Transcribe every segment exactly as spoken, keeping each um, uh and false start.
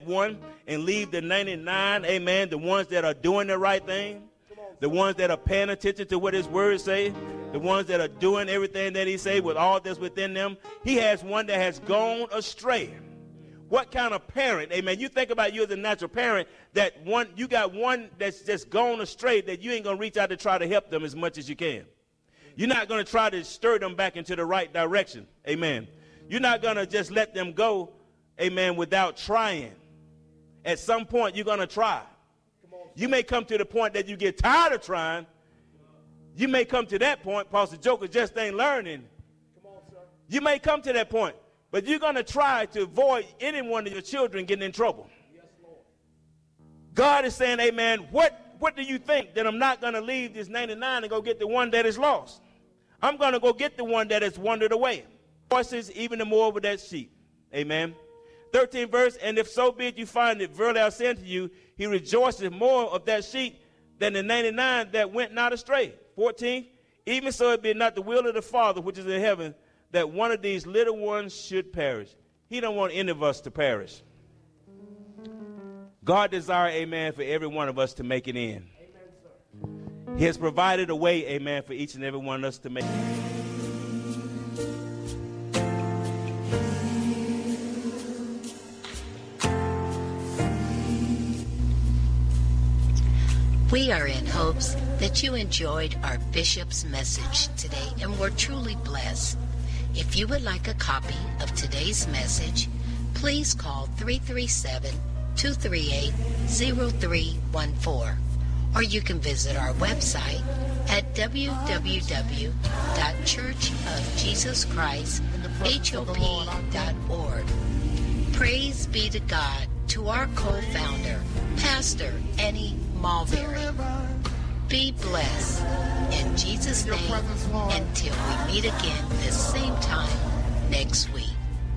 one and leave the ninety-nine, amen, the ones that are doing the right thing, the ones that are paying attention to what his words say, the ones that are doing everything that he say with all that's within them. He has one that has gone astray. What kind of parent, amen, you think about you as a natural parent, that one, you got one that's just gone astray, that you ain't going to reach out to try to help them as much as you can. You're not going to try to stir them back into the right direction, amen. You're not going to just let them go, amen, without trying. At some point, you're going to try. You may come to the point that you get tired of trying. You may come to that point, Pastor Joker just ain't learning. Come on, sir. You may come to that point, but you're going to try to avoid any one of your children getting in trouble. Yes, Lord. God is saying, amen, what, what do you think? That I'm not going to leave this ninety-nine and go get the one that is lost. I'm going to go get the one that has wandered away. Voices even the more over that sheep. Amen. thirteenth verse, and if so be it you find it, verily I say unto you, he rejoices more of that sheep than the ninety-nine that went not astray. fourteenth, even so it be not the will of the Father which is in heaven, that one of these little ones should perish. He don't want any of us to perish. God desires, amen, for every one of us to make it in. Amen, he has provided a way, amen, for each and every one of us to make it in. We are in hopes that you enjoyed our bishop's message today and were truly blessed. If you would like a copy of today's message, please call three three seven, two three eight, zero three one four, or you can visit our website at w w w dot church of jesus christ hop dot org. Praise be to God, to our co-founder, Pastor Annie Mulberry. Be blessed in Jesus' name until we meet again this same time next week.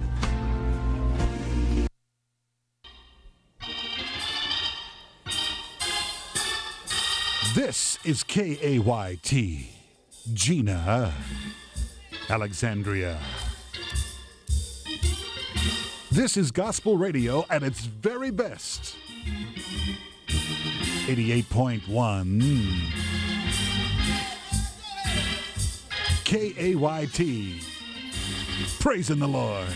This is K A Y T, Gina, Alexandria. This is gospel radio at its very best. eighty-eight point one K A Y T. Praising the Lord.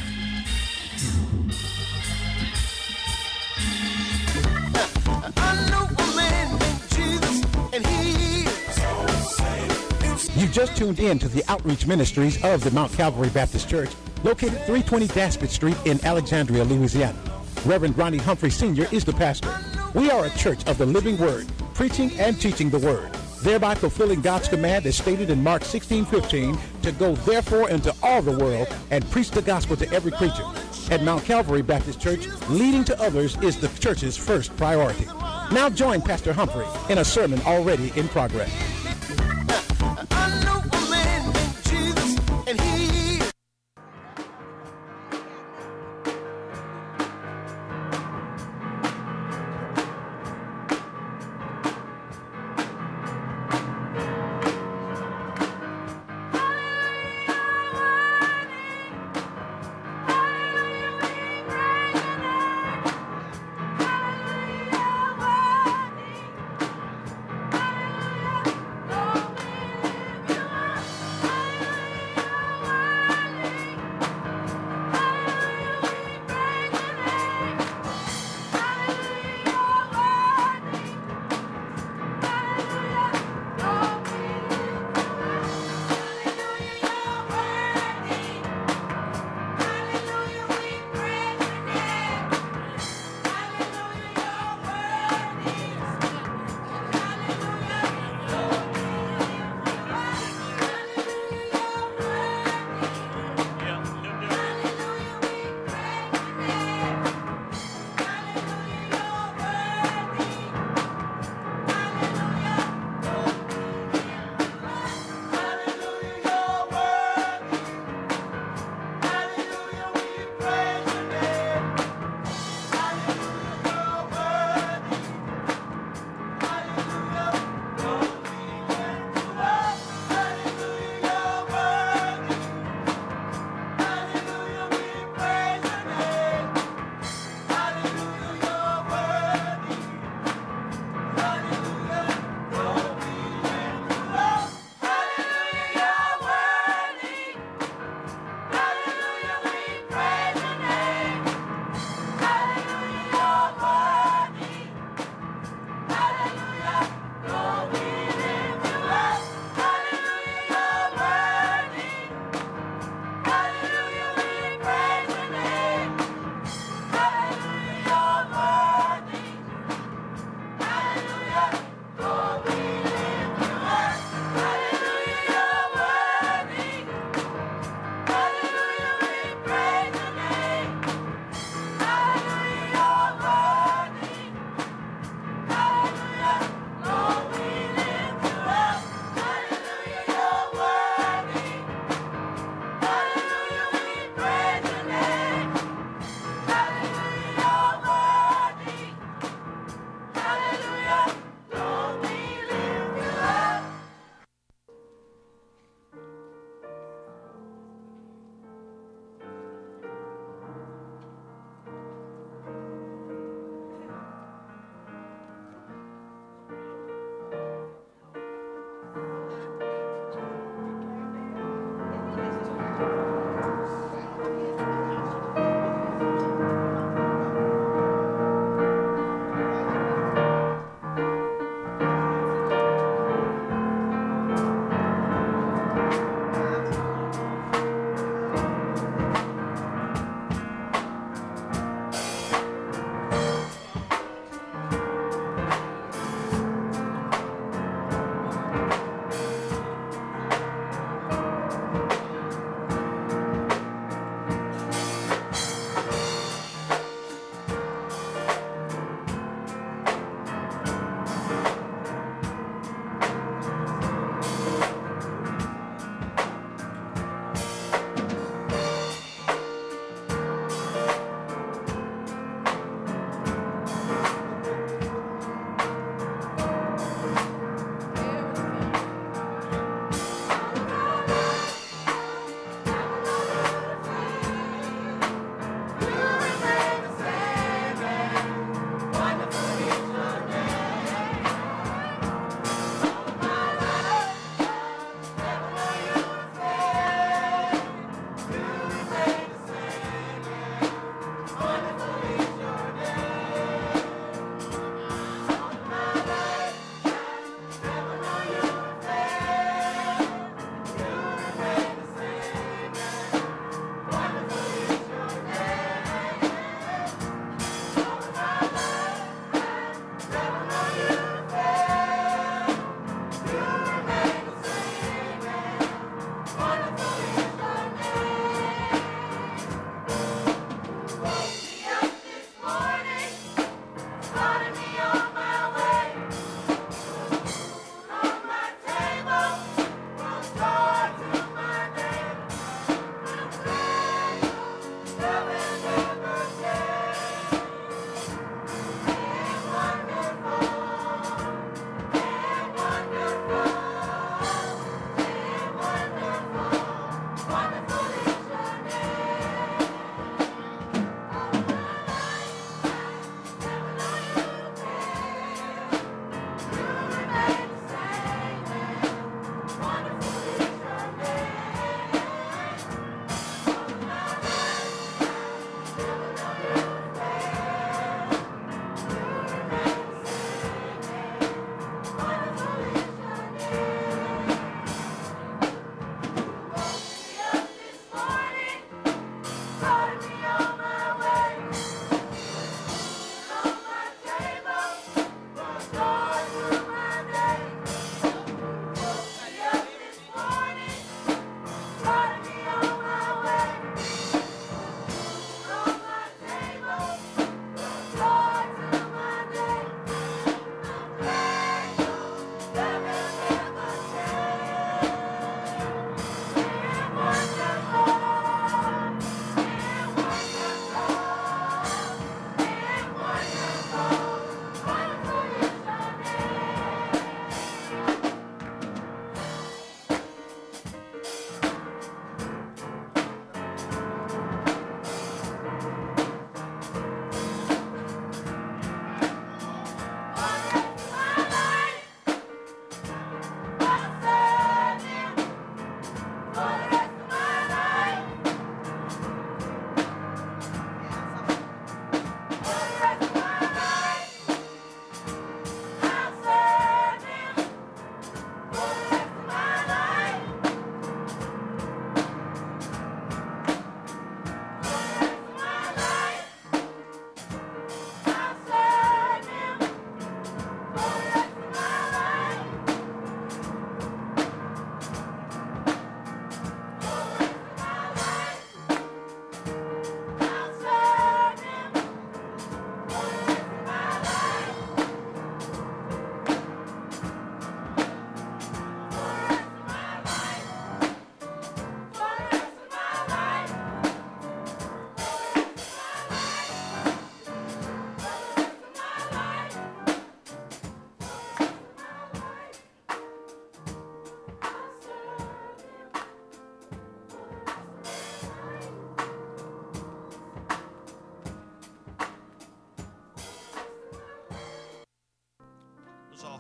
I know a man named Jesus, and he is. You just tuned in to the outreach ministries of the Mount Calvary Baptist Church, located three twenty Daspit Street in Alexandria, Louisiana. Reverend Ronnie Humphrey Senior is the pastor. We are a church of the living word, preaching and teaching the word, thereby fulfilling God's command as stated in Mark sixteen fifteen, to go therefore into all the world and preach the gospel to every creature. At Mount Calvary Baptist Church, leading to others is the church's first priority. Now join Pastor Humphrey in a sermon already in progress. I know a man named Jesus, and he is.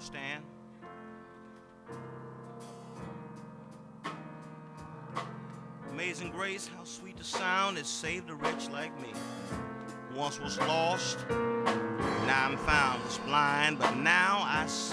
stand. Amazing grace, how sweet the sound that saved a wretch like me. Once was lost, now I'm found. Was blind, but now I see.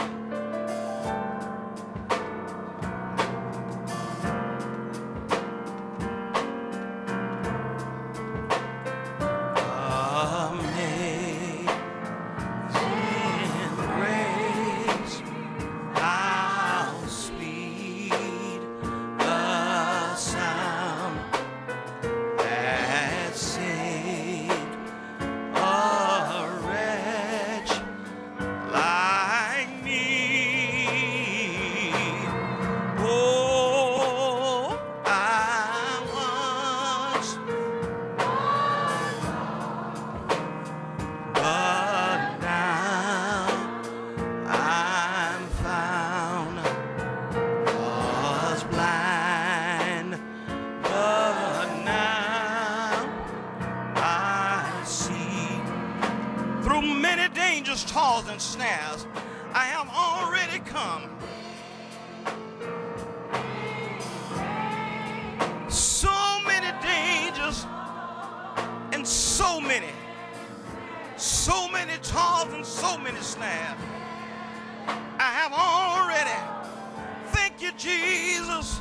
And snares, I have already come. So many dangers and so many, so many toils and so many snares. I have already. Thank you, Jesus.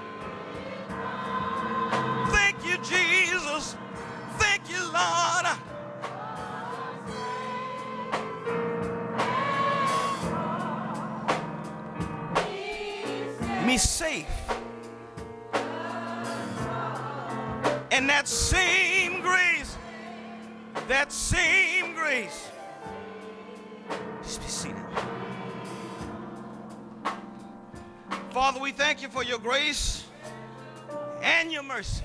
Thank you, Jesus. Thank you, Lord. Me safe. And that same grace, that same grace. Just be seated. Father, we thank you for your grace and your mercy.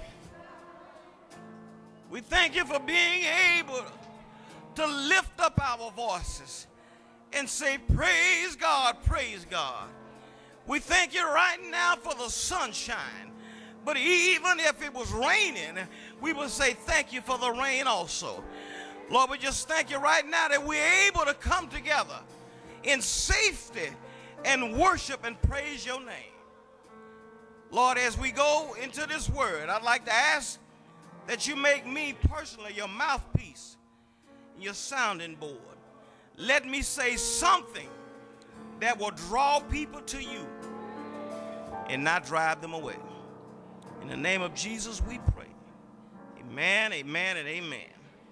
We thank you for being able to lift up our voices and say, praise God, praise God. We thank you right now for the sunshine. But even if it was raining, we would say thank you for the rain also. Lord, we just thank you right now that we're able to come together in safety and worship and praise your name. Lord, as we go into this word, I'd like to ask that you make me personally your mouthpiece, your sounding board. Let me say something that will draw people to you and not drive them away. In the name of Jesus we pray. Amen, amen, and amen.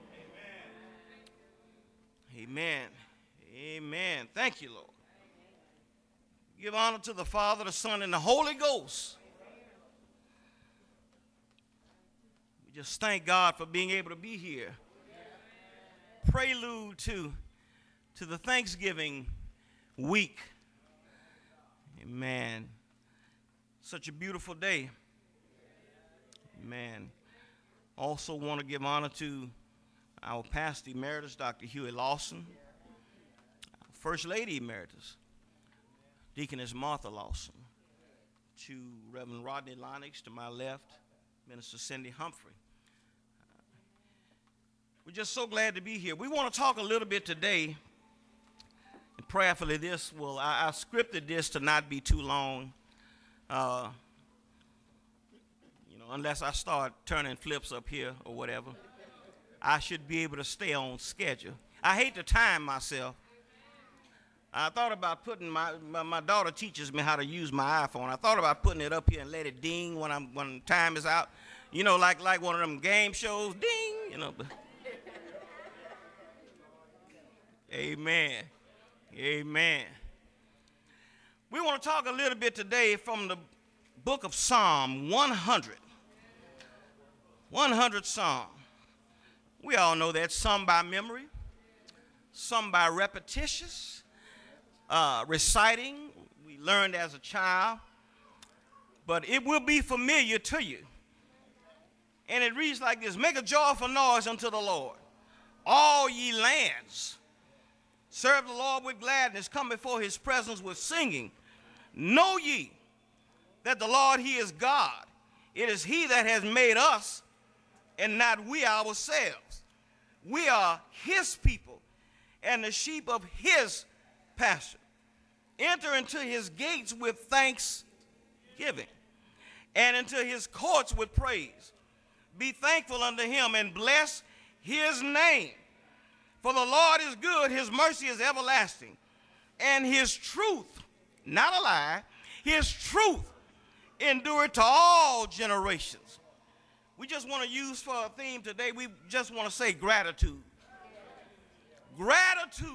Amen. Amen. Thank you, Lord. Give honor to the Father, the Son, and the Holy Ghost. We just thank God for being able to be here. Prelude to, to the Thanksgiving week. Amen. Such a beautiful day. Amen. Also want to give honor to our pastor emeritus, Doctor Huey Lawson, First Lady Emeritus, Deaconess Martha Lawson, to Reverend Rodney Lennox, to my left, Minister Cindy Humphrey. Uh, we're just so glad to be here. We want to talk a little bit today, and prayerfully this will, I, I scripted this to not be too long, uh, you know, unless I start turning flips up here or whatever. I should be able to stay on schedule. I hate to time myself. I thought about putting my, my, my daughter teaches me how to use my iPhone. I thought about putting it up here and let it ding when I'm when time is out. You know, like like one of them game shows, ding, you know. Amen. Amen. We want to talk a little bit today from the book of Psalm one hundred. one hundred Psalm. We all know that, some by memory, some by repetitious, uh, reciting. We learned as a child, but it will be familiar to you. And it reads like this: make a joyful noise unto the Lord, all ye lands. Serve the Lord with gladness, come before his presence with singing. Know ye that the Lord, he is God. It is he that has made us, and not we ourselves. We are his people and the sheep of his pasture. Enter into his gates with thanksgiving, and into his courts with praise. Be thankful unto him and bless his name. For the Lord is good, his mercy is everlasting, and his truth, not a lie, his truth endureth to all generations. We just want to use for a theme today, we just want to say gratitude. Gratitude.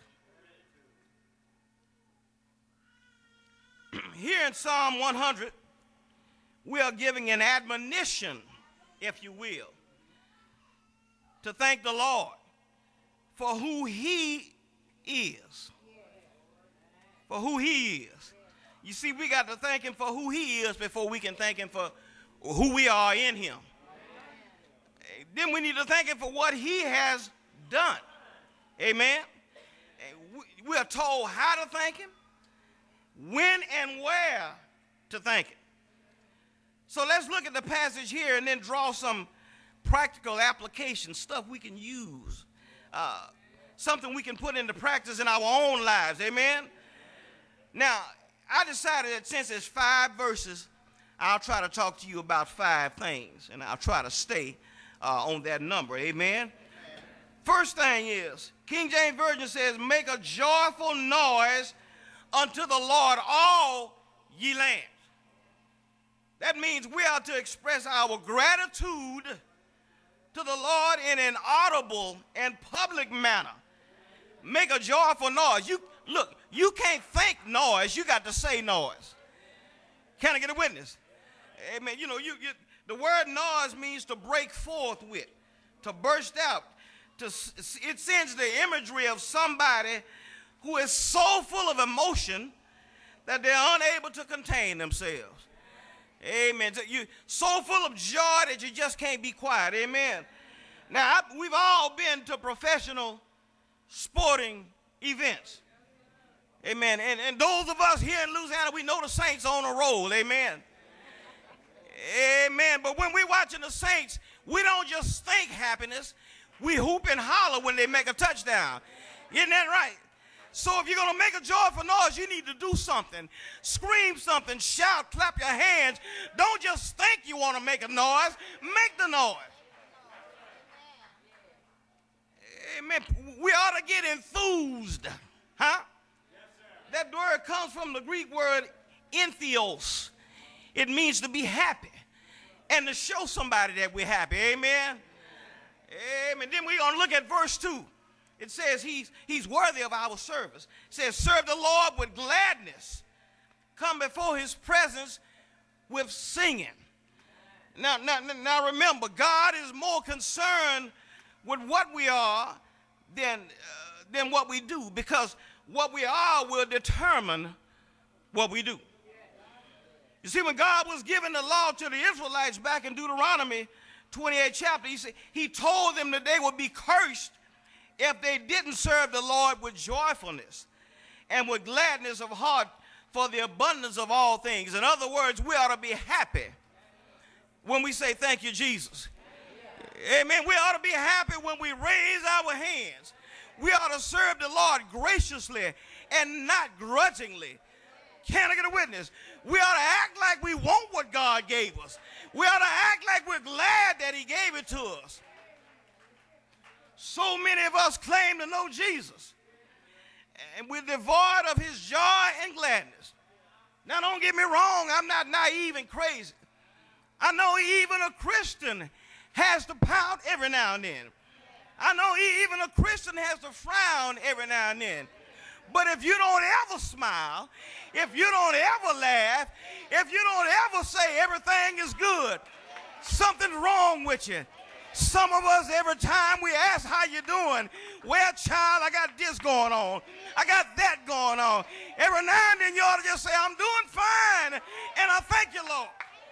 Here in Psalm one hundred, we are giving an admonition, if you will, to thank the Lord for who he is. For who he is. You see, we got to thank him for who he is before we can thank him for who we are in him. Then we need to thank him for what he has done. Amen. We are told how to thank him, when and where to thank him. So let's look at the passage here and then draw some practical application, stuff we can use, uh, something we can put into practice in our own lives. Amen. Now, I decided that since it's five verses, I'll try to talk to you about five things, and I'll try to stay uh, on that number. Amen. First thing is, King James Version says, make a joyful noise unto the Lord, all ye lands. That means we are to express our gratitude to the Lord in an audible and public manner. Make a joyful noise. You look, you can't think noise, you got to say noise. Can I get a witness? Amen. You know, you, you the word noise means to break forth with, to burst out. To, it sends the imagery of somebody who is so full of emotion that they're unable to contain themselves. Amen. You so full of joy that you just can't be quiet. Amen. Now, I, we've all been to professional sporting events. Amen. And, and those of us here in Louisiana, we know the Saints on a roll. Amen. Amen. But when we're watching the Saints, we don't just think happiness. We hoop and holler when they make a touchdown. Isn't that right? So if you're going to make a joyful noise, you need to do something. Scream something, shout, clap your hands. Don't just think you want to make a noise. Make the noise. Amen. We ought to get enthused. Huh? That word comes from the Greek word entheos. It means to be happy and to show somebody that we're happy. Amen. Amen. Then we're going to look at verse two. It says he's, he's worthy of our service. It says, serve the Lord with gladness. Come before his presence with singing. Now, now, now remember, God is more concerned with what we are than, uh, than what we do, because what we are will determine what we do. You see, when God was giving the law to the Israelites back in Deuteronomy twenty-eighth chapter, he said, he told them that they would be cursed if they didn't serve the Lord with joyfulness and with gladness of heart for the abundance of all things. In other words, we ought to be happy when we say thank you, Jesus. Amen. We ought to be happy when we raise our hands. We ought to serve the Lord graciously and not grudgingly. Can I get a witness? We ought to act like we want what God gave us. We ought to act like we're glad that he gave it to us. So many of us claim to know Jesus, and we're devoid of his joy and gladness. Now, don't get me wrong, I'm not naive and crazy. I know even a Christian has to pout every now and then. I know even a Christian has to frown every now and then. But if you don't ever smile, if you don't ever laugh, if you don't ever say everything is good, something's wrong with you. Some of us, every time we ask how you doing, well, child, I got this going on. I got that going on. Every now and then you ought to just say, I'm doing fine, and I thank you, Lord.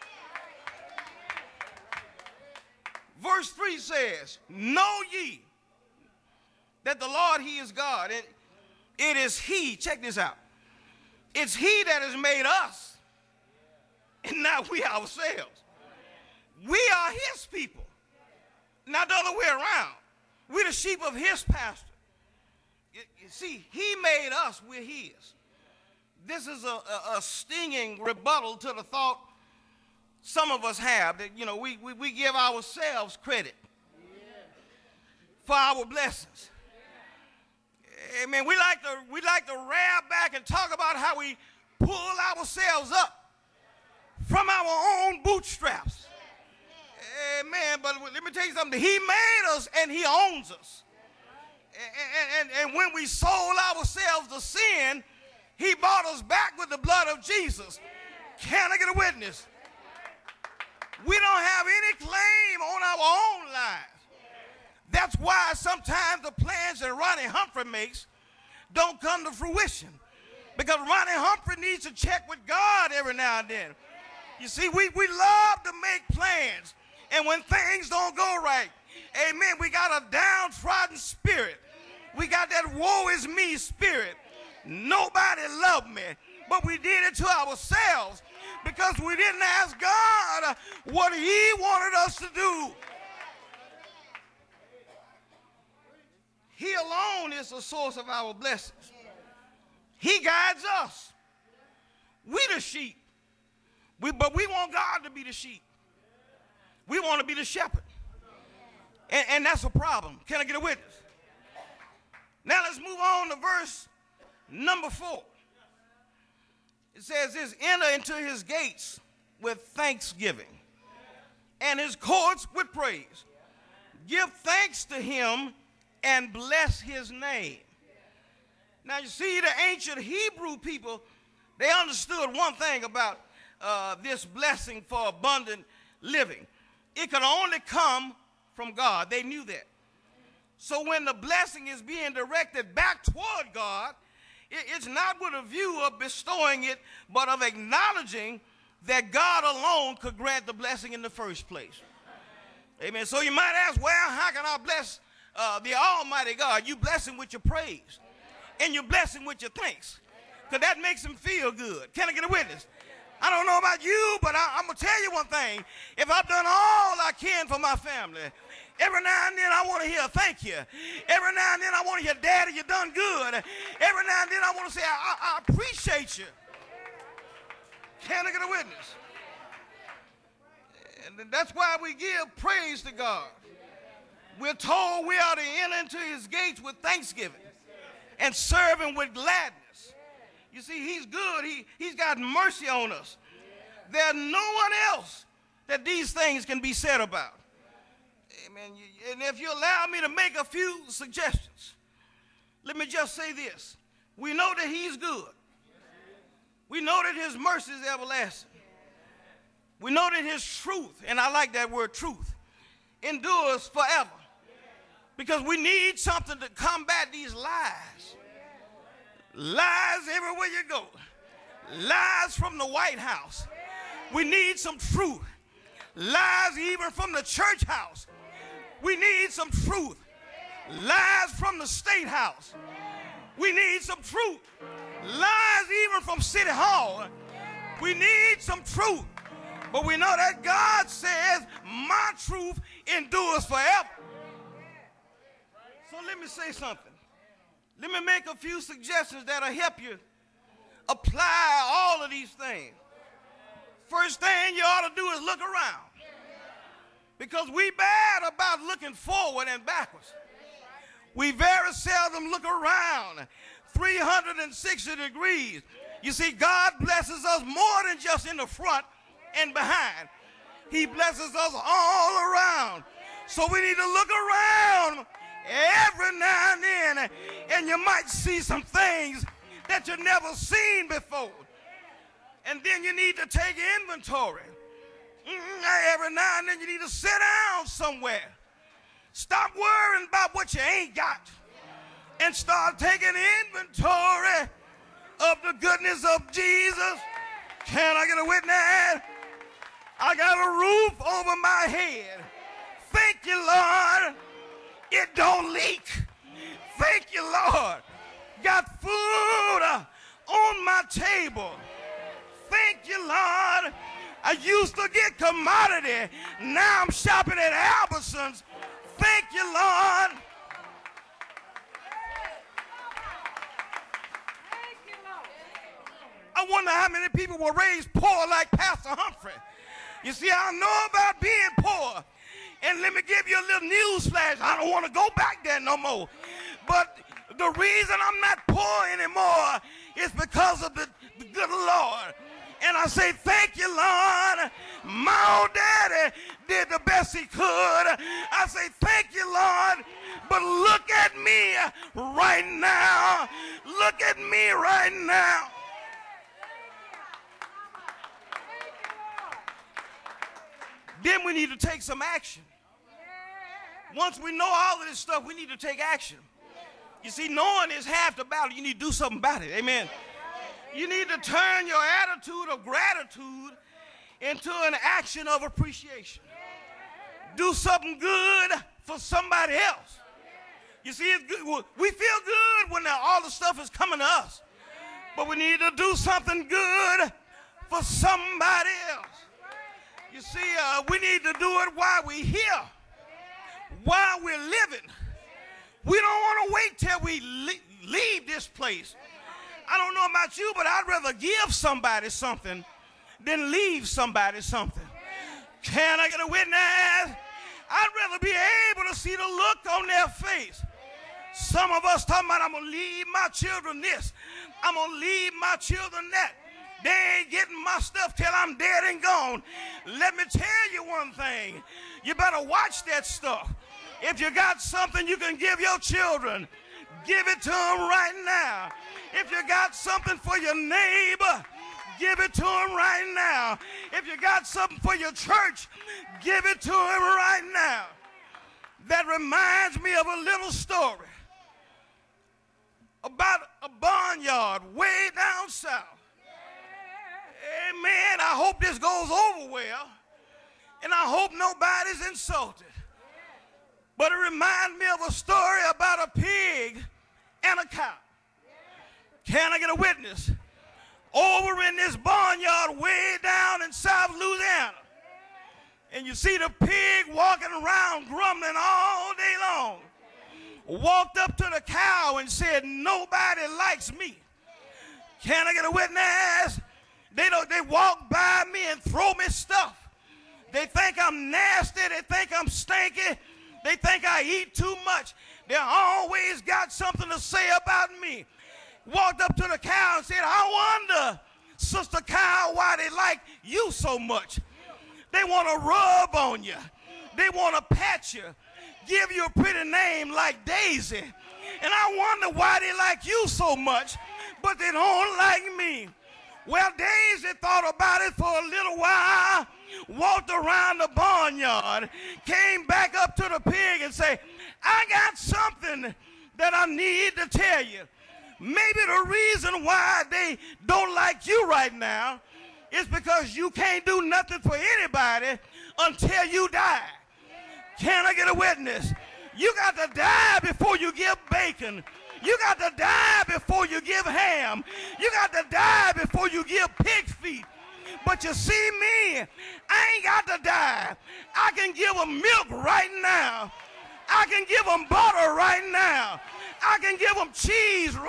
Verse three says, know ye that the Lord, he is God. And it is he, check this out, it's he that has made us, and not we ourselves. We are his people. Not the other way around. We're the sheep of his pasture. You, you see, he made us, we're his. this is a, a, a stinging rebuttal to the thought some of us have that, you know, we, we, we give ourselves credit for our blessings. Amen. We like to we like to rear back and talk about how we pull ourselves up from our own bootstraps. Amen. But let me tell you something. He made us and he owns us. And, and, and when we sold ourselves to sin, he bought us back with the blood of Jesus. Can I get a witness? We don't have any claim on our own lives. That's why sometimes the plans that Ronnie Humphrey makes don't come to fruition. Because Ronnie Humphrey needs to check with God every now and then. You see, we, we love to make plans. And when things don't go right, amen, we got a downtrodden spirit. We got that woe is me spirit. Nobody loved me, but we did it to ourselves because we didn't ask God what he wanted us to do. He alone is the source of our blessings. He guides us. We the sheep. We, but we want God to be the sheep. We want to be the shepherd. And, and that's a problem. Can I get a witness? Now let's move on to verse number four. It says this, enter into his gates with thanksgiving and his courts with praise. Give thanks to him and bless his name. Now you see, the ancient Hebrew people, they understood one thing about uh, this blessing for abundant living. It could only come from God. They knew that. So when the blessing is being directed back toward God, it, it's not with a view of bestowing it, but of acknowledging that God alone could grant the blessing in the first place. Amen. So you might ask, well, how can I bless uh, the Almighty God? You bless him with your praise, and you bless him with your thanks, because that makes him feel good. Can I get a witness? I don't know about you, but I, I'm going to tell you one thing. If I've done all I can for my family, every now and then I want to hear thank you. Every now and then I want to hear, Daddy, you done good. Every now and then I want to say, I, I, I appreciate you. Can I get a witness? And that's why we give praise to God. We're told we are to enter into his gates with thanksgiving and serve him with gladness. You see, he's good. He, he's got mercy on us. There's no one else that these things can be said about. Amen. And if you allow me to make a few suggestions, let me just say this. We know that he's good. We know that his mercy is everlasting. We know that his truth, and I like that word truth, endures forever. Because we need something to combat these lies. Lies everywhere you go. Lies from the White House. We need some truth. Lies even from the church house. We need some truth. Lies from the state house. We need some truth. Lies even from City Hall. We need some truth. But we know that God says, my truth endures forever. So let me say something. Let me make a few suggestions that'll help you apply all of these things. First thing you ought to do is look around. Because we bad about looking forward and backwards. We very seldom look around three hundred sixty degrees. You see, God blesses us more than just in the front and behind. He blesses us all around. So we need to look around every now and then, and you might see some things that you've never seen before. And then you need to take inventory. Mm-hmm. Every now and then you need to sit down somewhere. Stop worrying about what you ain't got and start taking inventory of the goodness of Jesus. Can I get a witness? I got a roof over my head. Thank you, Lord. It don't leak. Thank you, Lord. Got food uh, on my table. Thank you, Lord. I used to get commodity. Now I'm shopping at Albertsons. Thank you, Lord. I wonder how many people were raised poor like Pastor Humphrey. You see, I know about being poor. And let me give you a little news flash. I don't want to go back there no more. But the reason I'm not poor anymore is because of the, the good Lord. And I say, thank you, Lord. My old daddy did the best he could. I say, thank you, Lord. But look at me right now. Look at me right now. Then we need to take some action. Once we know all of this stuff, we need to take action. You see, knowing is half the battle. You need to do something about it. Amen. You need to turn your attitude of gratitude into an action of appreciation. Do something good for somebody else. You see, it's good. We feel good when all the stuff is coming to us. But we need to do something good for somebody else. You see, uh, we need to do it while we're here, while we're living. We don't want to wait till we le- leave this place. I don't know about you, but I'd rather give somebody something than leave somebody something. Can I get a witness? I'd rather be able to see the look on their face. Some of us talking about, I'm going to leave my children this. I'm going to leave my children that. They ain't getting my stuff till I'm dead and gone. Let me tell you one thing. You better watch that stuff. If you got something you can give your children, give it to them right now. If you got something for your neighbor, give it to them right now. If you got something for your church, give it to them right now. That reminds me of a little story about a barnyard way down south. Amen. I hope this goes over well, and I hope nobody's insulted. But it reminds me of a story about a pig and a cow. Can I get a witness? Over in this barnyard way down in South Louisiana. And you see the pig walking around grumbling all day long. Walked up to the cow and said, nobody likes me. Can I get a witness? They don't, they walk by me and throw me stuff. They think I'm nasty. They think I'm stinky. They think I eat too much. They always got something to say about me. Walked up to the cow and said, I wonder, Sister Cow, why they like you so much. They want to rub on you. They want to pat you, give you a pretty name like Daisy. And I wonder why they like you so much, but they don't like me. Well, Daisy thought about it for a little while, walked around the barnyard, came back up to the pig and said, I got something that I need to tell you. Maybe the reason why they don't like you right now is because you can't do nothing for anybody until you die. Can I get a witness? You got to die before you give bacon. You got to die before you give ham. You got to die before you give pig feet. But you see me, I ain't got to die. I can give them milk right now. I can give them butter right now. I can give them cheese right